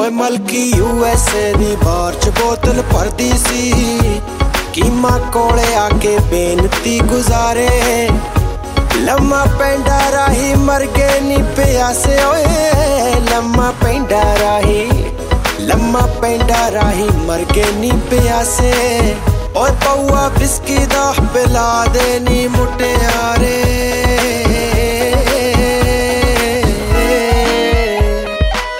ओए Melchi USA दी बार च बोतल भरदी सी कीमा कोले आके बेनती गुजारे लम्मा पेंडा राही मर गए नी प्यासे ओए लम्मा पेंडा राही मर गए नी प्यासे ओए पौआ बिस्की दा पिला दे नी मुटियारे।